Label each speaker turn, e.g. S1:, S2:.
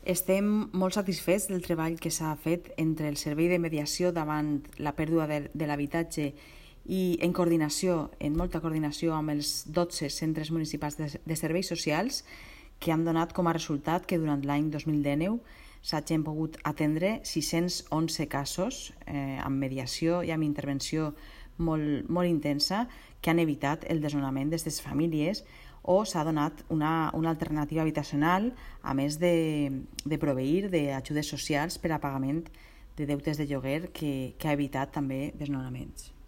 S1: Estem molt satisfets del treball que s'ha fet entre el Servei de Mediació davant la pèrdua de l'habitatge i en molta coordinació amb els 12 centres municipals de serveis socials, que han donat com a resultat que durant l'any 2019 s'hagin pogut atendre 611 casos amb mediació i amb intervenció molt intensa que han evitat el desnonament d'aquestes famílies, o s'ha donat una alternativa habitacional, a més de proveir d'ajudes socials per a pagament de deutes de lloguer que ha evitat també desnonaments.